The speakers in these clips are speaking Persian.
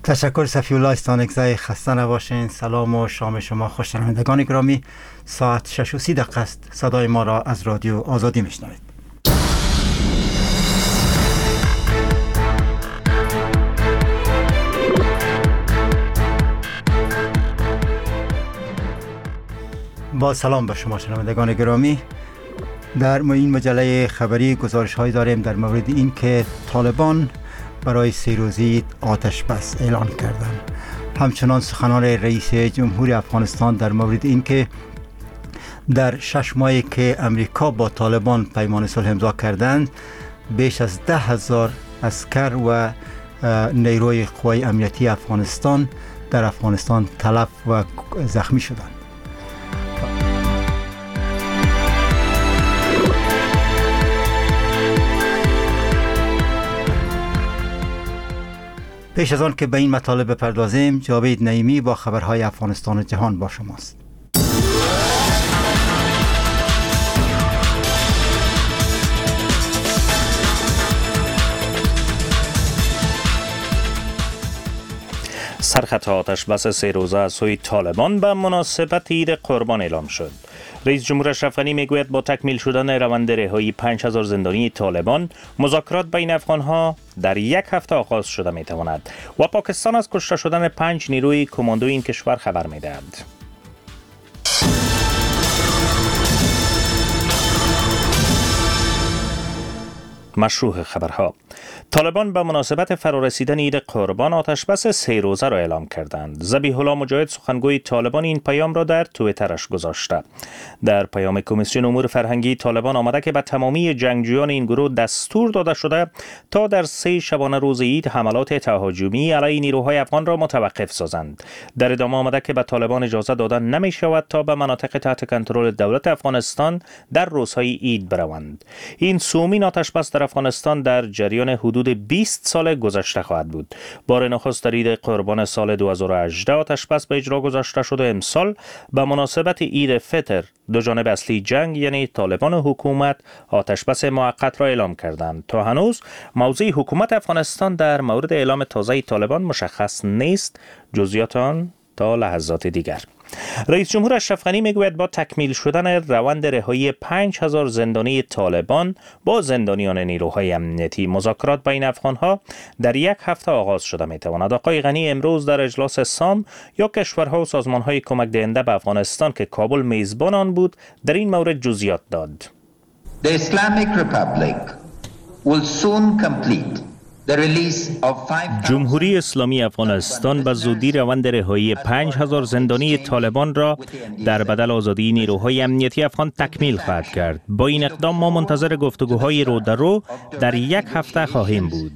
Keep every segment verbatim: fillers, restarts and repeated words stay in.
تشکر صفی الله استانکزای، خسته نباشین. سلام و شام شما خوش. شنوندگان گرامی، ساعت شش و سی دقیقه است. صدای ما را از رادیو آزادی میشنوید. با سلام به شما شنوندگان گرامی. در این مجله خبری گزارش هایی داریم در مورد این که طالبان برای سه روزی آتش بس اعلان کردند. همچنان سخنان رئیس جمهور افغانستان در مورد این که در شش ماهی که امریکا با طالبان پیمان صلح امضا کردند، بیش از ده هزار عسکر و نیروی قوای امنیتی افغانستان در افغانستان تلف و زخمی شدند. پیش از آن که به این مطالب بپردازیم، جاوید نعیمی با خبرهای افغانستان و جهان با شماست. سرخط آتش بس سه روزه از سوی طالبان به مناسبت عید قربان اعلام شد. رئیس جمهور اشرف غنی میگوید با تکمیل شدن روند رهایی پنج هزار زندانی طالبان، مذاکرات بین افغانها در یک هفته آغاز شده میتواند و پاکستان از کشته شدن پنج نیروی کماندو این کشور خبر میدهد. مشروع خبرها: طالبان به مناسبت فرارسیدن عید قربان آتش بس سه روزه را اعلام کردند. ذبیح الله مجاهد سخنگوی طالبان این پیام را در توییترش گذاشته. در پیام کمیسیون امور فرهنگی طالبان آمده که به تمامی جنگجویان این گروه دستور داده شده تا در سه شبانه روز عید حملات تهاجمی علیه نیروهای افغان را متوقف سازند. در ادامه آمده که به طالبان اجازه داده نمی شود تا به مناطق تحت کنترل دولت افغانستان در روزهای عید بروند. این سومین آتش بس در افغانستان در جریان حدود بیست سال گذشته خواهد بود. بار نخست در عید قربان سال دو هزار و هجده آتش بس به اجرا گذاشته شد و امسال به مناسبت عید فطر دو جانب اصلی جنگ یعنی طالبان و حکومت آتش بس موقت را اعلام کردند. تا هنوز موضع حکومت افغانستان در مورد اعلام تازه طالبان مشخص نیست. جزئیات آن تا لحظات دیگر. رئیس جمهور اشرف غنی میگوید با تکمیل شدن روند رهایی پنج هزار زندانی طالبان با زندانیان نیروهای امنیتی، مذاکرات بین افغانها در یک هفته آغاز شده میتواند. آقای غنی امروز در اجلاس سام یا کشورها و سازمانهای کمک دهنده به افغانستان که کابل میزبان آن بود در این مورد جزئیات داد. The Islamic Republic will soon complete جمهوری اسلامی افغانستان به زودی روند رهایی پنج هزار زندانی طالبان را در بدل آزادی نیروهای امنیتی افغان تکمیل خواهد کرد. با این اقدام ما منتظر گفتگوهای رو در رو در یک هفته خواهیم بود.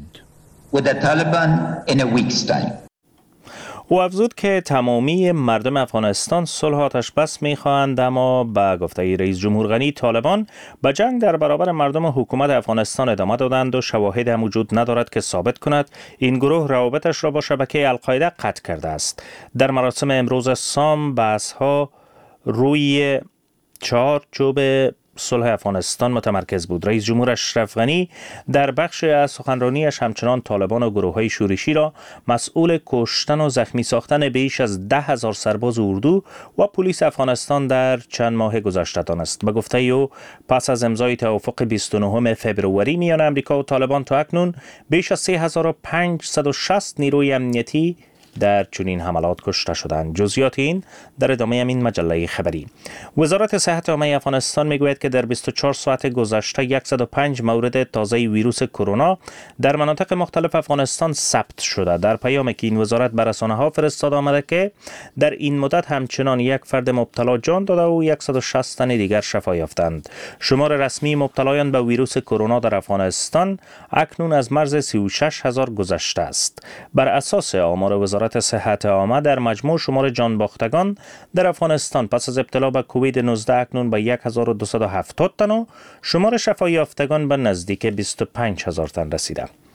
او افزود که تمامی مردم افغانستان صلح آتش بس می‌خواهند، اما با گفته رئیس جمهور غنی طالبان به جنگ در برابر مردم حکومت افغانستان ادامه دادند و شواهد هم وجود ندارد که ثابت کند این گروه روابطش را با شبکه القاعده قطع کرده است. در مراسم امروز سام بحث‌ها روی چارچوب صلح افغانستان متمرکز بود. رئیس جمهور اشرف غنی در بخش از سخنرانیش همچنان طالبان و گروه‌های شورشی را مسئول کشتن و زخمی ساختن بیش از ده هزار سرباز اردو و پلیس افغانستان در چند ماه گذشته دانست. به گفته او پس از امضای توافق بیست و نهم فوریه میان امریکا و طالبان تا اکنون بیش از سه هزار و پنجصد و شصت نیروی امنیتی در چنین حملات کشته شدند. جزئیات این در ادامه این مجله خبری. وزارت صحت عامه افغانستان میگوید که در بیست و چهار ساعت گذشته صد و پنج مورد تازه ویروس کرونا در مناطق مختلف افغانستان ثبت شده. در پیامی که این وزارت به رسانه‌ها فرستاده آمده که در این مدت همچنان یک فرد مبتلا جان داده و صد و شصت تن دیگر شفا یافتند. شمار رسمی مبتلایان به ویروس کرونا در افغانستان اکنون از مرز سی و شش هزار گذشته است. بر اساس آمار وزارت صحت عامه در مجموع شمار جان باختگان در افغانستان پس از ابتلا به کووید نوزده اکنون به هزار و دویست و هفتاد تن و شمار شفا یافتگان به نزدیک بیست و پنج هزار تن رسیده.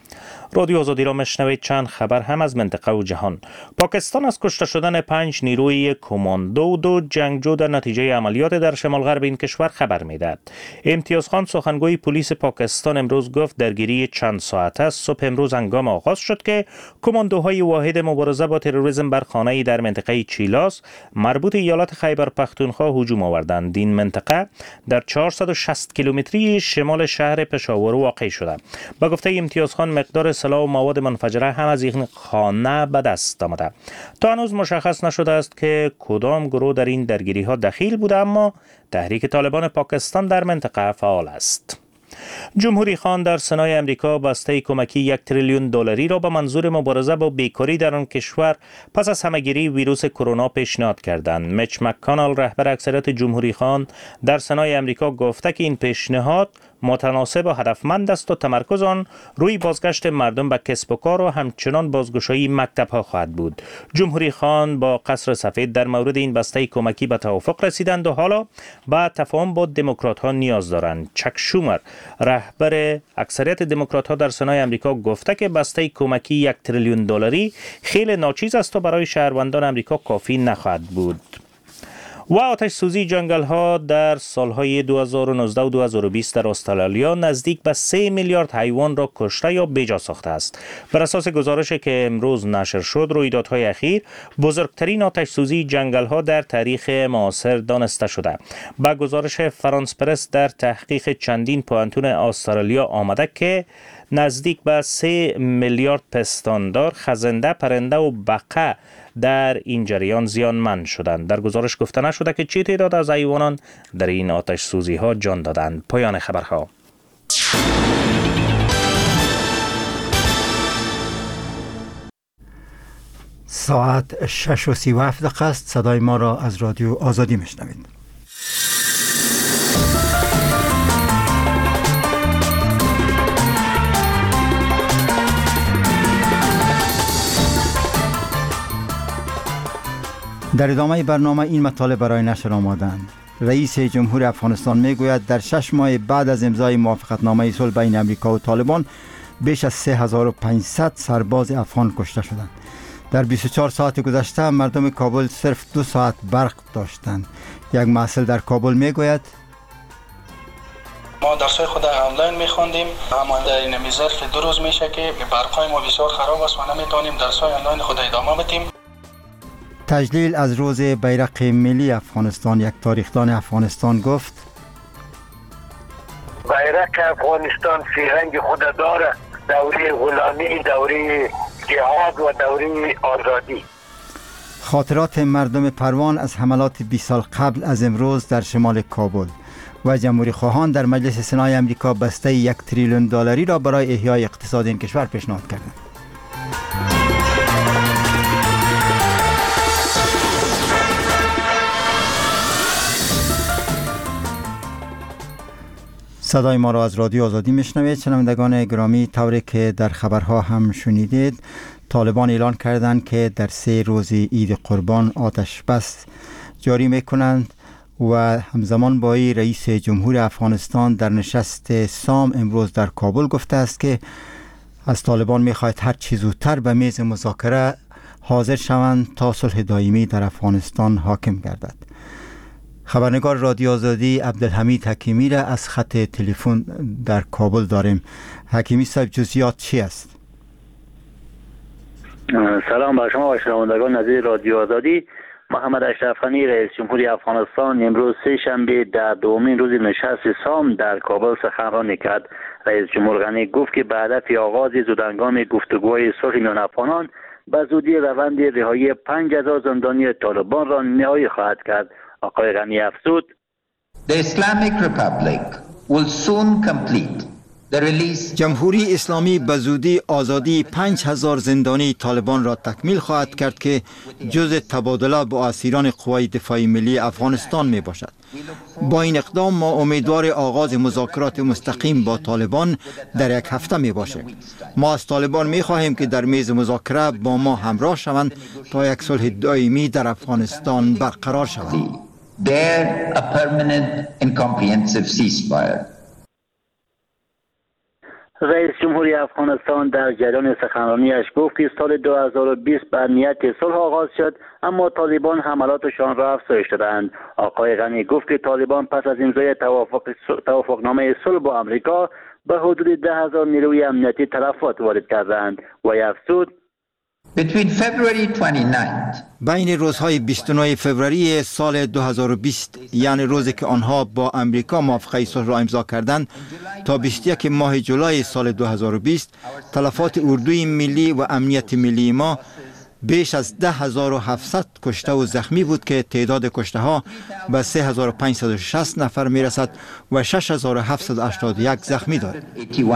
رادیو آزادی را مشنوید. چند خبر هم از منطقه و جهان. پاکستان از کشته شدن پنج نیروی کماندو و دو جنگجو در نتیجه عملیات در شمال غرب این کشور خبر می‌دهد. امتیاز خان سخنگوی پلیس پاکستان امروز گفت درگیری چند ساعته صبح امروز هنگام آغاز شد که کماندوهای واحد مبارزه با تروریسم بر خانه‌ای در منطقه چیلاس مربوط ایالت خیبر پختونخوا هجوم آوردند. این منطقه در چهارصد و شصت کیلومتری شمال شهر پشاور واقع شده. با گفته امتیاز خان مقدار سلاح و مواد منفجره هم از این خانه به دست آمده. تا هنوز مشخص نشده است که کدام گروه در این درگیری ها دخیل بوده، اما تحریک طالبان پاکستان در منطقه فعال است. جمهوری خان در سنای امریکا بسته کمکی یک تریلیون دلاری را به منظور مبارزه با بیکاری در آن کشور پس از همهگیری ویروس کرونا پیشنهاد کردند. میچ مک‌کانل رهبر اکثریت جمهوری خان در سنای امریکا گفته که این پیشنهاد متناسب و هدفمند است و تمرکز آن روی بازگشت مردم به کسب و کار و همچنان بازگشایی مکتب‌ها خواهد بود. جمهوری خان با قصر سفید در مورد این بسته کمکی به توافق رسیدند و حالا به تفاهم با دموکرات‌ها نیاز دارند. چک شومر رهبر اکثریت دموکرات‌ها در سنای امریکا گفته که بسته کمکی یک تریلیون دلاری خیلی ناچیز است و برای شهروندان امریکا کافی نخواهد بود. و آتش سوزی جنگل ها در سالهای دو هزار و نوزده و دو هزار و بیست در استرالیا نزدیک به سه میلیارد حیوان را کشته یا بیجا ساخته است. بر اساس گزارشی که امروز نشر شد، رویدادهای اخیر بزرگترین آتش سوزی جنگل ها در تاریخ معاصر دانسته شده. با گزارش فرانس پرس در تحقیق چندین پوهنتون استرالیا آمده که نزدیک به سه میلیارد پستاندار، خزنده، پرنده و بقه در این جریان زیانمند شدند. در گزارش گفته نشده که چه تعداد از حیوانان در این آتش سوزی ها جان دادند. پایان خبرها. ساعت شش و سی و هفت دقیقه است. صدای ما را از رادیو آزادی میشنوید. در ادامه برنامه این مطالب برای نشر آمادند. رئیس جمهور افغانستان میگوید در شش ماه بعد از امضای موافقتنامه صلح بین امریکا و طالبان بیش از سه هزار و پانصد سرباز افغان کشته شدند. در بیست و چهار ساعت گذشته مردم کابل صرف دو ساعت برق داشتند. یک مسئول در کابل میگوید ما درسای خود آنلاین میخواندیم، اما در این ظرف دو روز میشه که برقای ما بسیار خراب است و نمیتونیم درسای آنلاین خود ادامه بدیم. تجلیل از روز بیرق ملی افغانستان، یک تاریخدان افغانستان گفت بیرق افغانستان فرهنگ خود داره، دوره غلامی، دوره جهاد و دوره آزادی. خاطرات مردم پروان از حملات بیست سال قبل از امروز در شمال کابل. و جمهوری خواهان در مجلس سنای امریکا بسته یک تریلیون دلاری را برای احیای اقتصاد این کشور پیشنهاد کردند. صدای ما را از رادیو آزادی میشنوید. شنوندگان گرامی، طوری که در خبرها هم شنیدید، طالبان اعلان کردند که در سه روز عید قربان آتش بس جاری میکنند و همزمان با این رئیس جمهور افغانستان در نشست سام امروز در کابل گفته است که از طالبان میخواهد هر چه زودتر به میز مذاکره حاضر شوند تا صلح دائمی در افغانستان حاکم گردد. خبرنگار رادیو آزادی عبدالحمید حکیمی را از خط تلفن در کابل داریم. حکیمی صاحب، جزئیات چی است؟ سلام بر شما و شنوندگان عزیز رادیو آزادی. محمد اشرف غنی رئیس جمهوری افغانستان امروز سه شنبه در دومین روز نشست سام در کابل سخنرانی کرد. رئیس جمهور غنی گفت که به هدف آغاز زودهنگام گفتگوهای صلح میان افغانان به زودی روند رهایی پنج هزار زندانی طالبان را نهایی خواهد کرد. آقای غنی افزود The Islamic Republic will soon complete the release. جمهوری اسلامی به زودی آزادی پنج هزار زندانی طالبان را تکمیل خواهد کرد که جزء تبادله با اسیران قوای دفاعی ملی افغانستان می باشد. با این اقدام ما امیدوار آغاز مذاکرات مستقیم با طالبان در یک هفته می باشیم. ما از طالبان می خواهیم که در میز مذاکره با ما همراه شوند تا یک صلح دائمی در افغانستان برقرار شود. There a permanent and comprehensive ceasefire. رئیس جمهوری افغانستان در جریان سخنرانیش گفت که سال دو هزار و بیست به نیت صلح آغاز شد، اما طالبان حملاتشان را افزایش دادند. آقای غنی گفت که طالبان پس از امضای توافق توافقنامه صلح با آمریکا به حدود ده هزار نیروی امنیتی تلفات وارد کردند و افزود Between February twenty-ninth بین روزهای بیست و نه فوریه سال دو هزار و بیست، یعنی روزی که آنها با امریکا موافقه صلح را امضا کردند، تا بیست و یک ماه جولای سال دو هزار و بیست، تلفات اردوی ملی و امنیت ملی ما بیش از ده هزار و هفتصد کشته و زخمی بود که تعداد کشته ها به سه هزار و پانصد و شصت نفر می رسد و شش هزار و هفتصد و هشتاد و یک زخمی دارد.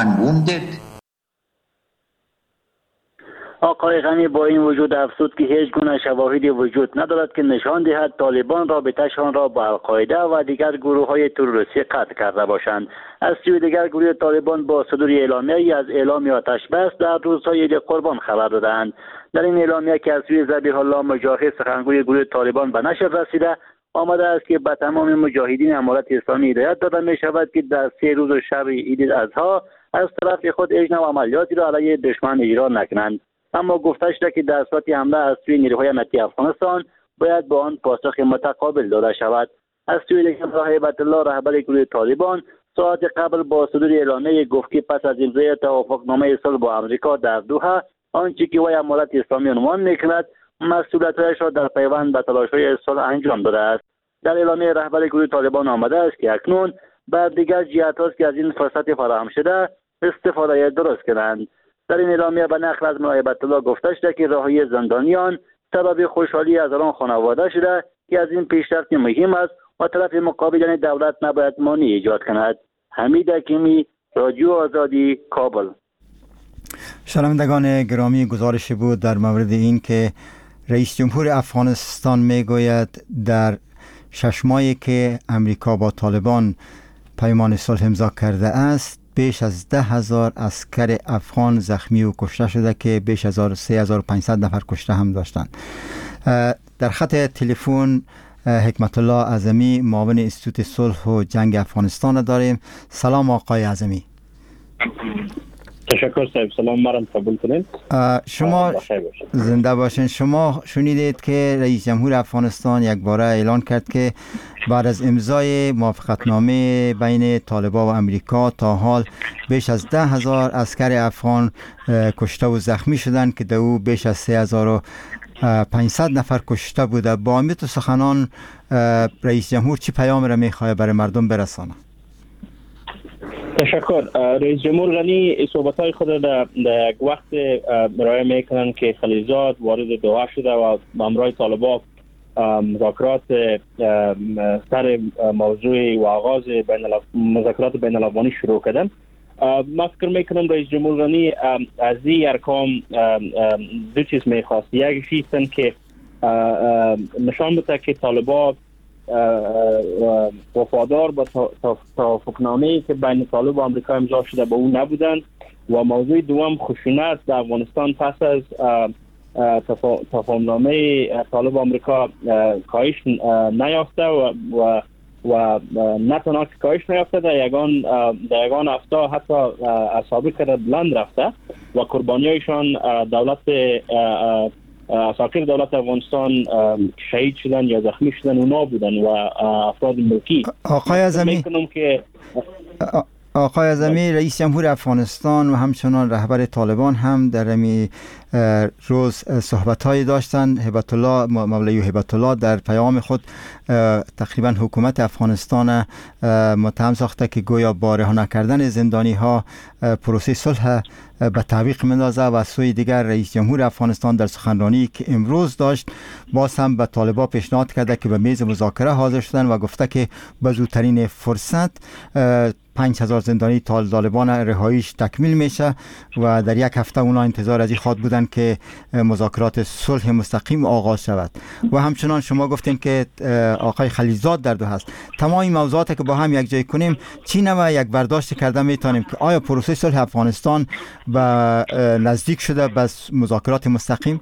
آقای غنی با این وجود افزود که هیچ گونه شواهدی وجود ندارد که نشان دهد طالبان رابطه‌شان را با القاعده و دیگر گروه‌های تروریستی قطع کرده باشند. از سوی دیگر گروه طالبان با صدور اعلامیه‌ای از اعلام آتش بس در روزهای عید قربان خبر دادند. در این اعلامیه که از سوی ذبیح الله مجاهد سخنگوی گروه طالبان به نشر رسیده، آمده است که به تمام مجاهدین امارت اسلامی هدایت داده می شود که در سه روز و شب عید الاضحی از طرف خود هیچ نوع عملیاتی را علیه دشمن اجرا نکنند، اما گفته شده که در صورت حمله از سوی نیروهای امنیتی افغانستان باید با آن پاسخ متقابل داده شود. از سوی دیگر هیبت الله رهبر گروه طالبان ساعت قبل با صدور اعلامیه گفت که پس از امضای توافقنامه صلح با آمریکا در دوحه، آنچه که وی امارت اسلامی عنوان میکند مسئولیت‌هایش را در پیوند به تلاش‌های صلح انجام داده است. در اعلامیه رهبر گروه طالبان آمده است که اکنون بر دیگر جهات که از این فرصت فراهم شده استفاده درست کنند. در این اعلامیه به نقل از هیبت الله گفته شده که رهایی زندانیان سبب خوشحالی از آن خانواده شده که از این پیشرفت مهم است و طرف مقابل یعنی دولت نباید مانع ایجاد کند. حمید حکیمی، رادیو آزادی، کابل. شنوندگان گرامی، گزارش بود در مورد این که رئیس جمهور افغانستان میگوید در شش ماهی که امریکا با طالبان پیمان صلح امضا کرده است، بیش از ده هزار عسکر افغان زخمی و کشته شده که بیش از سه هزار و پانصد نفر کشته هم داشتند. در خط تلفن حکمت الله اعظمی، معاون انستیتوت صلح و جنگ افغانستان داریم. سلام آقای اعظمی. تشکر صاحب، سلام مرم قبول کنید. شما زنده باشین. شما شنیدید که رئیس جمهور افغانستان یک باره اعلان کرد که بعد از امضای موافقتنامه بین طالبان و امریکا تا حال بیش از ده هزار عسکر افغان کشته و زخمی شدند که در او بیش از سه هزار و پانصد نفر کشته بوده. با امید و سخنان رئیس جمهور چی پیام را میخواه برای مردم برسانه؟ تشکر. رئیس جمهور غنی صحبت‌های خود در یک وقت ارائه میکنند که خلیزات وارد دوحه شده و با همراه طالبان مذاکرات سر موضوع و آغاز مذاکرات بین الافغانی شروع کردن. ما فکر میکنم رئیس جمهور غنی از این ارکام دو چیز میخواست. یک چیز این که نشان بده که طالبان وفادار با توافقنامه‌ای که بین طالب و آمریکا امضا شده با اون نبودند و موضوع دوم خشونت در افغانستان پس از توافقنامه طالب و آمریکا کاهش نیافته و و و نه تنها که کاهش نیافته در یگان در یگان هفته حتی اصابی که بلند رفته و قربانیایشان دولت اساکر دولت افغانستان شهید شدن یا زخمی شدن اونا بودن و افراد ملکی. آقای اعظمی که آقای اعظمی رئیس جمهور افغانستان و همچنان رهبر طالبان هم در می روز صحبت‌هایی داشتند. هیبت الله مولوی هیبت الله در پیام خود تقریبا حکومت افغانستان متهم ساخته که گویا با رها نکردن زندانی‌ها پروسه صلح به تعویق می‌اندازه و سوی دیگر رئیس جمهور افغانستان در سخنرانی که امروز داشت باز هم به طالبان پیشنهاد کرده که به میز مذاکره حاضر شدن و گفته که به زودترین فرصت پنج هزار زندانی طالبان رهاییش تکمیل میشه و در یک هفته اونا انتظار از این خواد بودن که مذاکرات صلح مستقیم آغاز شود. و همچنان شما گفتین که آقای خلیزاد در دو هست. تمام این موضوعات که با هم یک جای کنیم چی نوع یک برداشت کرده میتونیم که آیا پروسه صلح افغانستان به نزدیک شده به مذاکرات مستقیم؟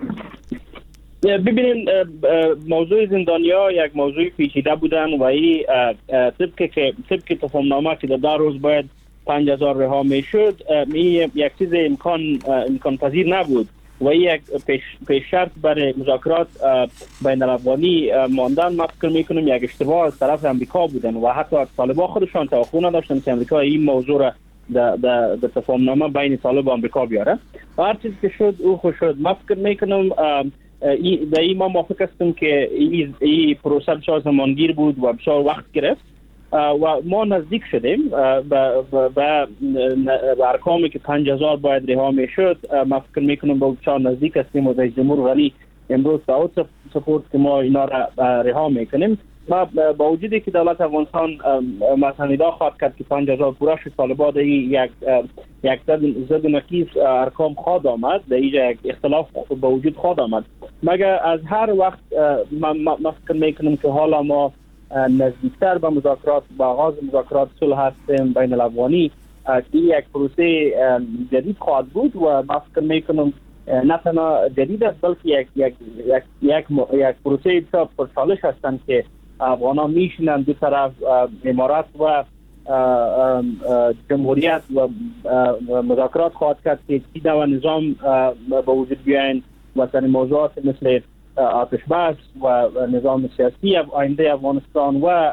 ببینید موضوع زندانیا یک موضوع پیچیده بودن و این طبق که طبق تفاهمنامه که در ده روز باید پنج هزار رها میشد، این یک چیز امکان امکان پذیر نبود و یک پیش, پیش شرط برای مذاکرات بین الافغانی ماندن. ما فکر میکنم یک اشتباه از طرف امریکا بودن و حتی طالبان خودشان توقع نداشتن که امریکا این موضوع را در در تفاهمنامه بین طالب و امریکا بیاره. هر چیزی که شد او خوش شد. ما فکر میکنم در این ما موافق هستم که این ای پروسه بسیار زمانگیر بود و بسیار وقت گرفت و ما نزدیک شدیم به ارقامی که پنج هزار باید رها میشد. ما فکر میکنم به بسیار نزدیک هستیم و رئیس جمهور غنی امروز دعوت سپورت که ما اینا را رها میکنیم. ما با وجودی که دولت افغانستان مثلا ادعا خواهد کرد که پنج هزار پورا شد، طالبان یک یک زد نقیص ارقام خواهد آمد، در اینجا یک اختلاف با وجود خواهد آمد. مگر از هر وقت ما فکر میکنم که حالا ما نزدیکتر به مذاکرات، با آغاز مذاکرات صلح هستیم بین الافغانی که یک پروسه جدید خواهد بود و ما فکر میکنم نه تنها جدید است بلکه یک یک یک یک, یک پروسه بسیار پرچالش هستند که افغانان میشینن دو طرف، امارات و جمهوریت و مذاکرات خواهد کرد که چی نوع نظام با وجود بیاین و سر موضوعات مثل آتش بس و نظام سیاسی آینده افغانستان و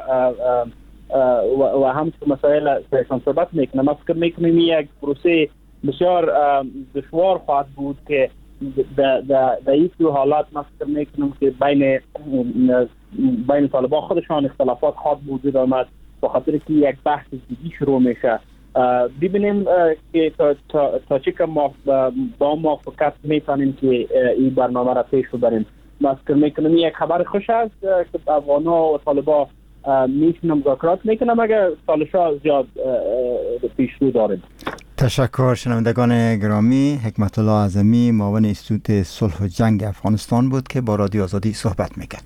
و همچنین مسائل سرشان صحبت میکنم. ما فکر میکنیم یک پروسه بسیار دشوار خواهد بود که در این دو حالات ما فکر میکنم که بین بین طالبان خودشان اختلافات خواهد وجود آمد به خاطر که یک بحث جدی شروع میشه. ببینیم که تا, تا, تا چه که ما با موافقت میتونیم که این برنامه را پیش ببریم. ما فکر میکنم یک خبر خوش است که افغانا و طالبان میتونن مذاکرات میکنن مگر سالشا زیاد پیش رو داریم. تشکر. شنوندگان گرامی، حکمت الله اعظمی معاون انستیتوت صلح و جنگ افغانستان بود که با رادیو آزادی صحبت میکرد.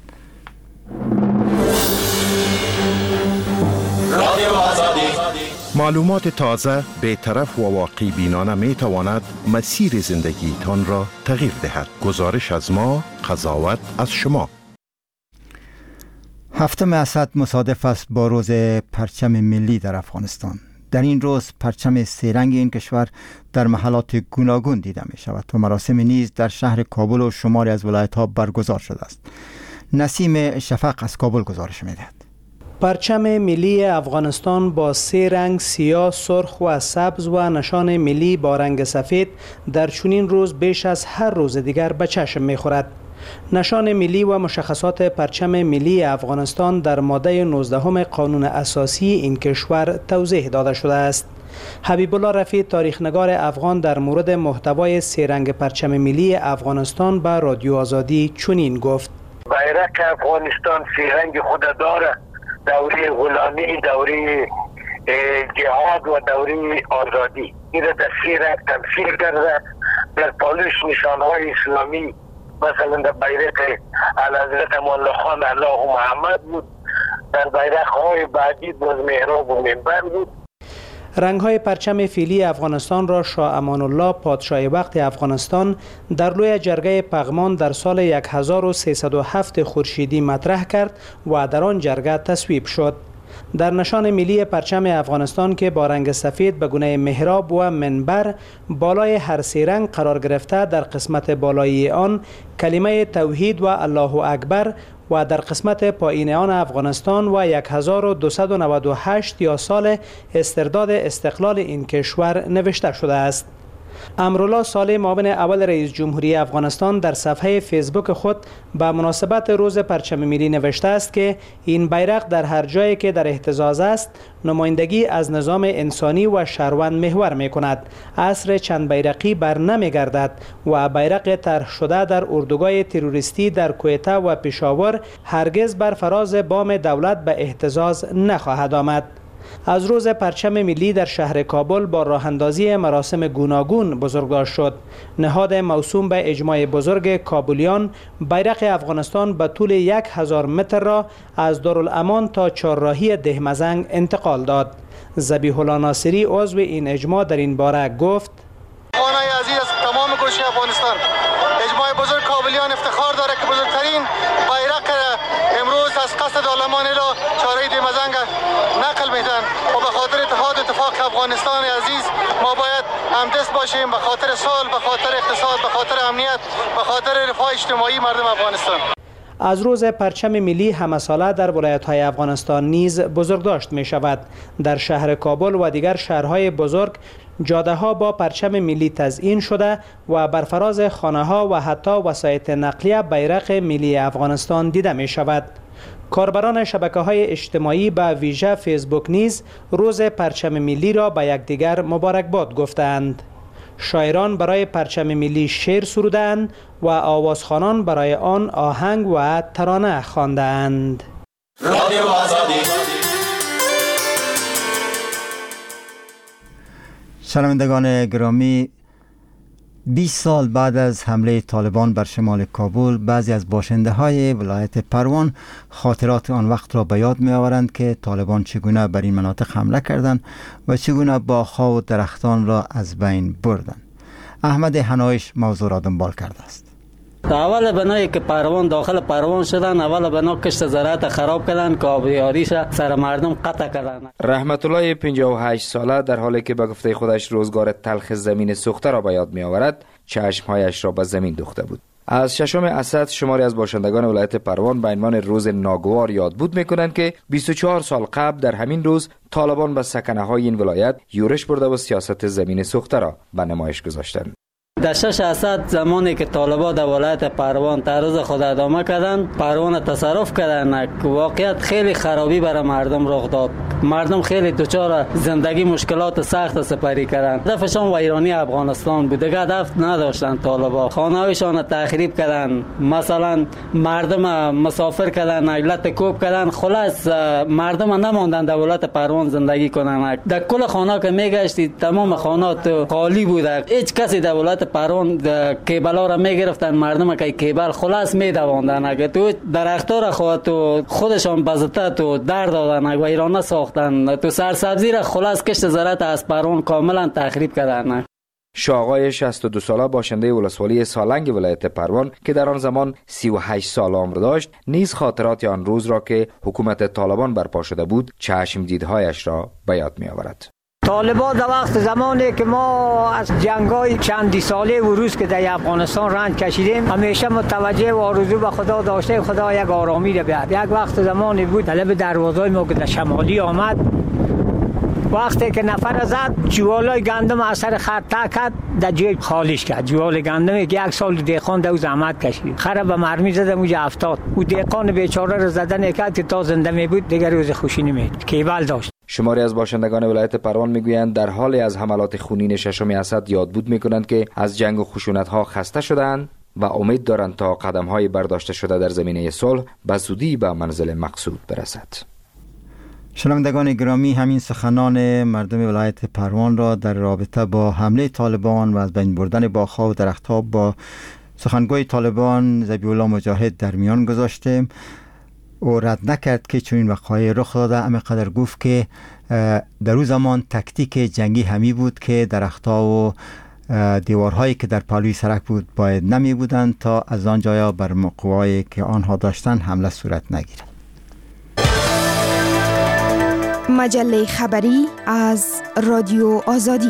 معلومات تازه، بی‌طرف و واقعی بینانه می تواند مسیر زندگی تان را تغییر دهد. گزارش از ما، قضاوت از شما. هفتم اسد مصادف است با روز پرچم ملی در افغانستان. در این روز پرچم سه‌رنگ این کشور در محلات گوناگون دیده می شود و مراسم نیز در شهر کابل و شماری از ولایت‌ها برگزار شده است. نسیم شفق از کابل گزارش می دهد. پرچم ملی افغانستان با سه رنگ سیاه، سرخ و سبز و نشان ملی با رنگ سفید در چنین روز بیش از هر روز دیگر به چشم می‌خورد. نشان ملی و مشخصات پرچم ملی افغانستان در ماده نوزدهم قانون اساسی این کشور توضیح داده شده است. حبیب الله رفیع، تاریخ‌نگار افغان، در مورد محتوای سه رنگ پرچم ملی افغانستان به رادیو آزادی چنین گفت: بیرق افغانستان سه رنگ خود داره، دوره غلامی، دوره جهاد و دوره آزادی. این را در سه رنگ تمثیل کرده. در پالوش نشانهای اسلامی مثلا در بیرق اعلیحضرت امان خان الله و محمد بود، در بیرق های بعدی باز محراب و منبر بود. رنگ‌های پرچم فیلی افغانستان را شاه امان الله پادشاه وقت افغانستان در لوی جرگه پغمان در سال هزار و سیصد و هفت خورشیدی مطرح کرد و در آن جرگه تصویب شد. در نشان ملی پرچم افغانستان که با رنگ سفید به گونه محراب و منبر بالای هر سه رنگ قرار گرفته، در قسمت بالایی آن کلمه توحید و الله اکبر و در قسمت پایین آن افغانستان و هزار و دویست و نود و هشت یا سال استرداد استقلال این کشور نوشته شده است. امرالله صالح، معاون اول رئیس جمهوری افغانستان، در صفحه فیسبوک خود به مناسبت روز پرچم ملی نوشته است که این بیرق در هر جایی که در اهتزاز است نمایندگی از نظام انسانی و شهروند محور می کند. عصر چند بیرقی بر نمی گردد و بیرق طرح شده در اردوگاه تروریستی در کویته و پشاور هرگز بر فراز بام دولت به اهتزاز نخواهد آمد. از روز پرچم ملی در شهر کابل با راه اندازی مراسم گوناگون بزرگداشت شد. نهاد موسوم به اجماع بزرگ کابلیان بیرق افغانستان به طول یک هزار متر را از دارالامان تا چهارراهی دهمزنگ انتقال داد. ذبیح الله ناصری، عضو این اجماع، در این باره گفت: افغانای عزیز از تمام گوشه افغانستان، اجماع بزرگ کابلیان افتخار داره که بزرگترین بیرق امروز از قصد دارالامان را چهارراهی دهمزنگ نقل میدن و به خاطر اتحاد اتفاق افغانستان عزیز ما باید همدست باشیم به خاطر صلح، به خاطر اقتصاد، به خاطر امنیت، به خاطر رفاه اجتماعی مردم افغانستان. از روز پرچم ملی همه ساله در ولایت‌های افغانستان نیز بزرگداشت می شود. در شهر کابل و دیگر شهرهای بزرگ جاده‌ها با پرچم ملی تزیین شده و بر فراز خانه‌ها و حتی وسایط نقلیه بیرق ملی افغانستان دیده می شود. کاربران شبکه‌های اجتماعی به ویژه فیسبوک نیز روز پرچم ملی را به یکدیگر مبارکباد گفتند. شاعران برای پرچم ملی شعر سرودند و آوازخوانان برای آن آهنگ و ترانه خواندند. شنوندگان گرامی، بیست سال بعد از حمله طالبان بر شمال کابل، بعضی از باشنده های ولایت پروان خاطرات آن وقت را به یاد می آورند که طالبان چگونه بر این مناطق حمله کردند و چگونه باغ‌ها و درختان را از بین بردند. احمد حنایش موضوع را دنبال کرده است. اول بنایی که پروان داخل پروان شدن، اول بنا کشت زراعت خراب کردن، کابلیاریش سر مردم قطع کردن. رحمت الله پنجاه و هشت ساله در حالی که به گفته خودش روزگار تلخ زمین سوخته را به یاد می آورد، چشمهایش را به زمین دوخته بود. از ششم اسد شماری از باشندگان ولایت پروان به عنوان روز ناگوار یاد بود میکنند که بیست و چهار سال قبل در همین روز طالبان به سکنه های این ولایت یورش برده و سیاست زمین سوخته را به نمایش گذاشتند. در شش اسد زمانی که طالبان در ولایت پروان تعرض خود ادامه کردن، پروان تصرف کردن، واقعیت خیلی خرابی برای مردم رخ داد. مردم خیلی دچار زندگی مشکلات سخت سپری کردن. هدفشان ویرانی افغانستان بود، دیگه هدف نداشتن طالبان. خانه‌هایشان تخریب کردن، مثلا مردم مسافر کردن، علت کوب کردن. خلاص مردم نماندن در ولایت پروان زندگی کنن. در کل خانه که میگشتی تمام خانات خالی بوده، هیچ کسی در ولایت پروان کیبلا را میگرفتن، مردم که کیبل خلاص میدواندن. اگه تو درخت‌ها را خود تو خودشان بزته تو در دادن و ایران ساختن، تو سرسبزی را خلاص کشت زراعت از پروان کاملا تخریب کردن. شاقای شصت و دو ساله باشنده ولسوالی سالنگ ولایت پروان که در آن زمان سی و هشت سال عمر داشت، نیز خاطرات آن روز را که حکومت طالبان برپا شده بود چشم دیدهایش را به یاد می آورد. طالبان در وقت زمانی که ما از جنگای چندی ساله و روز که در افغانستان رنج کشیدیم، همیشه متوجه و آرزو به خدا داشته خدا یک آرامی را بیاد. یک وقت زمانی بود طلب دروازه ما که در شمالی آمد، وقتی که نفر زد جوالای گندم اثر خرطه کرد، در جیب خالیش کرد. جوال گندمی که یک سال دیقان در زحمت کشید، خره به مرمی زدم اونجا افتاد. او دیقان بیچاره را زدن کرد که تا زنده می بود دیگر روز خوشی نمید. کیبل داشت. شماری از باشندگان ولایت پروان میگویند در حال از حملات خونین ششم اسد یاد بود میکنند که از جنگ و خشونت ها خسته شدند و امید دارند تا قدم های برداشته شده در زمینه صلح به زودی به منزل مقصود برسد. شنوندگان گرامی، همین سخنان مردم ولایت پروان را در رابطه با حمله طالبان و از بین بردن باغ‌ها و درخت‌ها با سخنگوی طالبان ذبیح الله مجاهد در میان گذاشتیم. او رد نکرد که چون این وقایع رخ داده، اما قدر گفت که در اون زمان تکتیک جنگی همی بود که درخت‌ها و دیوارهایی که در پهلوی سرک بود باید نمی بودند تا از آن جایا بر قوایی که آنها داشتند حمله صورت نگیرد. مجله خبری از رادیو آزادی.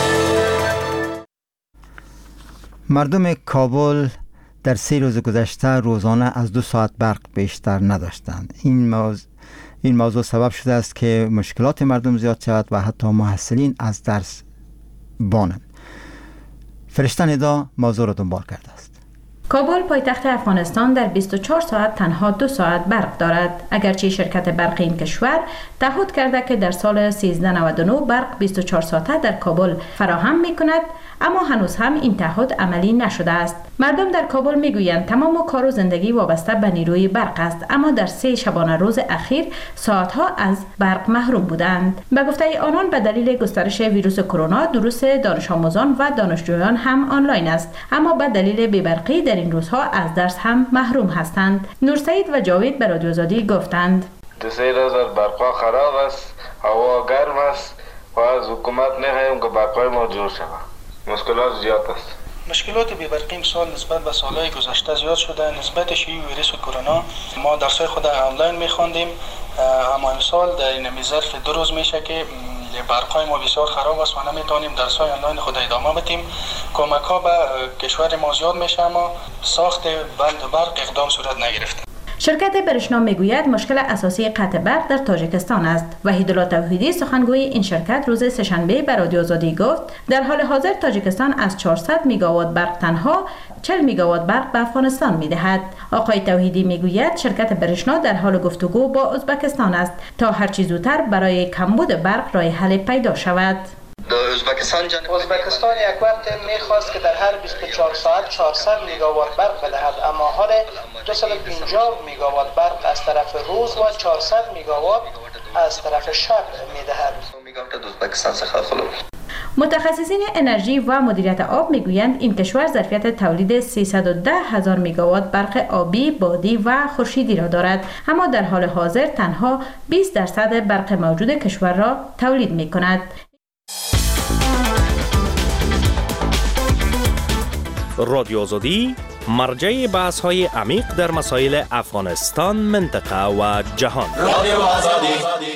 مردم کابل در سه روز گذشته روزانه از دو ساعت برق بیشتر نداشتند. این موضوع, این موضوع سبب شده است که مشکلات مردم زیاد شود و حتی محصلین از درس بانند. فرشته ندا موضوع را دنبال کرده است. کابل پایتخت افغانستان در بیست و چهار ساعت تنها دو ساعت برق دارد، اگرچه شرکت برقی این کشور تعهد کرده که در سال سیزده نود و نه برق بیست و چهار ساعته در کابل فراهم می کند، اما هنوز هم این تعهد عملی نشده است. مردم در کابل می گویند تمام کار و زندگی وابسته به نیروی برق است، اما در سه شبانه روز اخیر ساعتها از برق محروم بودند. به گفته آنان به دلیل گسترش ویروس کرونا دروس دانش آموزان و دانشجویان هم آنلاین است، اما به دلیل بی‌برقی در این روزها از درس هم محروم هستند. نورسعید و جاوید به رادیو آزادی گفتند دو سه روز برق خراب است، هوا گرم است و از حکومت نخواهیم که برقای ما جور شود. مشکلات زیاد است. مشکلات بی‌برقی امسال نسبت به سالهای گذشته زیاد شده. نسبت شیوع ویروس کرونا ما درس‌های خود آنلاین می‌خواندیم اما امسال در این ظرف دو روز میشه که برقای ما بسیار خراب است و نمیتونیم درس‌های آنلاین خود ادامه بدیم. کمک ها به کشور ما زیاد میشه اما ساخت بند برق اقدام صورت نگرفته. شرکت برشنا میگوید مشکل اساسی قطع برق در تاجیکستان است. وحیدالله توحیدی سخنگوی این شرکت روز سه‌شنبه به رادیو آزادی گفت در حال حاضر تاجیکستان از چهارصد میگاوات برق تنها چهل میگاوات برق به افغانستان میدهد. آقای توحیدی میگوید شرکت برشنا در حال گفتگو با ازبکستان است تا هر چه زودتر برای کمبود برق راه حل پیدا شود. ازبکستان ازبکستان یک وقت میخواست که در هر بیست و چهار ساعت چهارصد میگاوات برق بدهد، اما حال دویست و پنجاه میگاوات برق از طرف روز و چهارصد میگاوات از طرف شب میدهد. متخصصین انرژی و مدیریت آب میگویند این کشور ظرفیت تولید سیصد و ده هزار میگاوات برق آبی، بادی و خورشیدی را دارد، اما در حال حاضر تنها بیست درصد برق موجود کشور را تولید میکند. رادیو آزادی مرجع بحث های عمیق در مسائل افغانستان، منطقه و جهان. رادیو آزادی.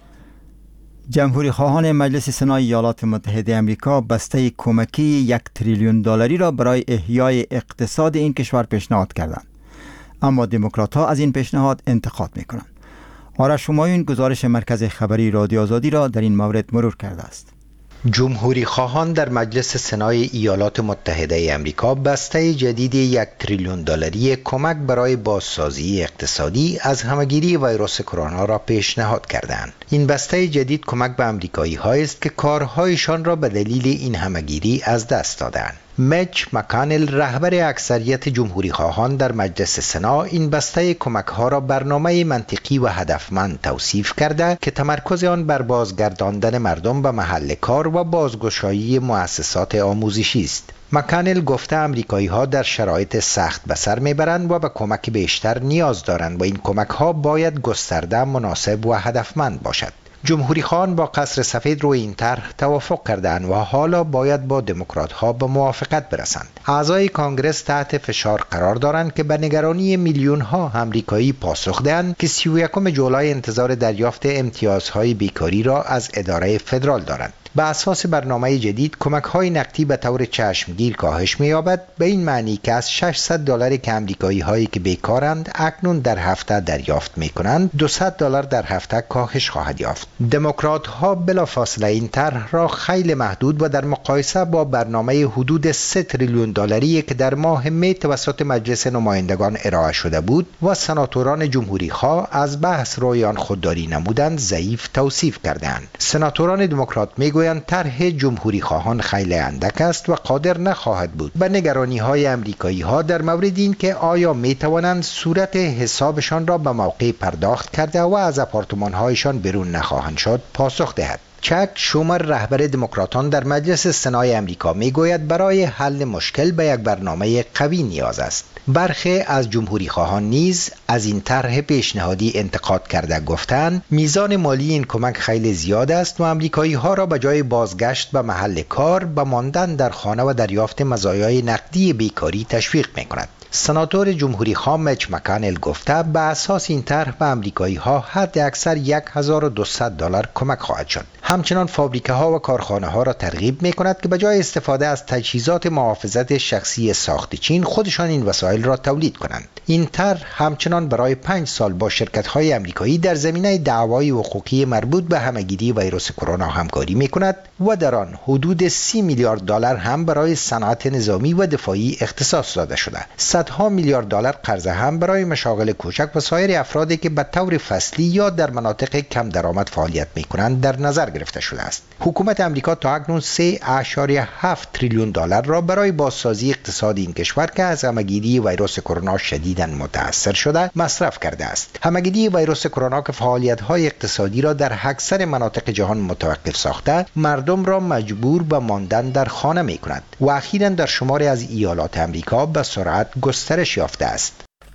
جمهوری خواهان مجلس سنای ایالات متحده آمریکا بسته کمکی یک تریلیون دلاری را برای احیای اقتصاد این کشور پیشنهاد کردند، اما دموکرات ها از این پیشنهاد انتقاد می کنند. آرش همایون گزارش مرکز خبری رادیو آزادی را در این مورد مرور کرده است. جمهوری خواهان در مجلس سنای ایالات متحده آمریکا بسته جدید یک تریلیون دلاری کمک برای بازسازی اقتصادی از همهگیری ویروس کرونا را پیشنهاد کردند. این بسته جدید کمک به آمریکایی هایی است که کارهایشان را به دلیل این همهگیری از دست دادند. میچ مکانل رهبر اکثریت جمهوری خواهان در مجلس سنا این بسته کمک ها را برنامه منطقی و هدفمند توصیف کرده که تمرکز آن بر بازگرداندن مردم به محل کار و بازگشایی مؤسسات آموزشی است. مکانل گفته امریکایی ها در شرایط سخت به سر میبرند و به کمک بیشتر نیاز دارند و این کمک ها باید گسترده، مناسب و هدفمند باشد. جمهوری خواهان با قصر سفید روی این طرح توافق کردند و حالا باید با دموکرات ها به موافقت برسند. اعضای کانگرس تحت فشار قرار دارند که به نگرانی میلیون ها امریکایی پاسخ دهند که سی و یکم جولای انتظار دریافت امتیازهای بیکاری را از اداره فدرال دارند. به اساس برنامه جدید کمک های نقدی به طور چشمگیر کاهش می‌یابد، به این معنی که از ششصد دلار که امریکایی هایی که بیکارند اکنون در هفته دریافت می‌کنند، دویست دلار در هفته کاهش خواهد یافت. دموکرات ها بلافاصله این طرح را خیلی محدود و در مقایسه با برنامه حدود سه تریلیون دلاری که در ماه می توسط مجلس نمایندگان ارائه شده بود و سناتوران جمهوری خواه از بحث روی آن خودداری نمودند ضعیف توصیف کردند. سناتوران دموکرات میگویند طرح جمهوری خواهان خیلی اندک است و قادر نخواهد بود به نگرانی های امریکایی ها در مورد این که آیا می توانند صورت حسابشان را به موقع پرداخت کرده و از آپارتمان هایشان بیرون نخواهند شد پاسخ دهد. چک شومر رهبر دموکراتان در مجلس سنای امریکا میگوید برای حل مشکل به یک برنامه قوی نیاز است. برخی از جمهوری خواهان نیز از این طرح پیشنهادی انتقاد کرده گفتند میزان مالی این کمک خیلی زیاد است و امریکایی ها را به جای بازگشت به محل کار به ماندن در خانه و دریافت مزایای نقدی بیکاری تشویق میکند. سناتور جمهوری خواه میچ مکانل گفته به اساس این طرح به امریکایی ها حد اکثر هزار و دویست دلار کمک خواهد شد. همچنان فابریکه ها و کارخانه ها را ترغیب می کند که به جای استفاده از تجهیزات محافظت شخصی ساخت چین خودشان این وسایل را تولید کنند. این طرح همچنان برای پنج سال با شرکت های امریکایی در زمینه دعوای حقوقی مربوط به همهگیری ویروس کرونا همکاری می کند و در آن حدود سی میلیارد دلار هم برای صنعت نظامی و دفاعی اختصاص داده شده. صدها میلیارد دلار قرض هم برای مشاغل کوچک و سایر افرادی که به طور فصلی یا در مناطق کم درآمد فعالیت می کنند در نظر گرفته شده است. حکومت امریکا تا اکنون سه و هفت تریلیون دلار را برای بازسازی اقتصاد این کشور که از همهگیری ویروس کرونا شدیداً متاثر شده مصرف کرده است. همهگیری ویروس کرونا که فعالیت‌های اقتصادی را در اکثر مناطق جهان متوقف ساخته، مردم را مجبور به ماندن در خانه می‌کند و اخیراً در شماری از ایالات امریکا به سرعت گسترش یافته است.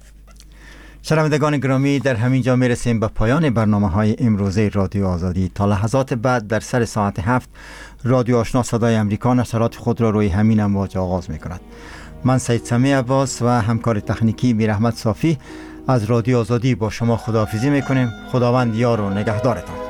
شنوندگان گرامی، در همین جا میرسیم به پایان برنامه های امروزه رادیو آزادی. تا لحظات بعد در سر ساعت هفت رادیو آشنا صدای امریکا نشرات خود را روی همین امواج آغاز می کند. من سید سمی عباس و همکار تکنیکی میر احمد صافی از رادیو آزادی با شما خداحافظی میکنیم. خداوند یار و نگهدارتان.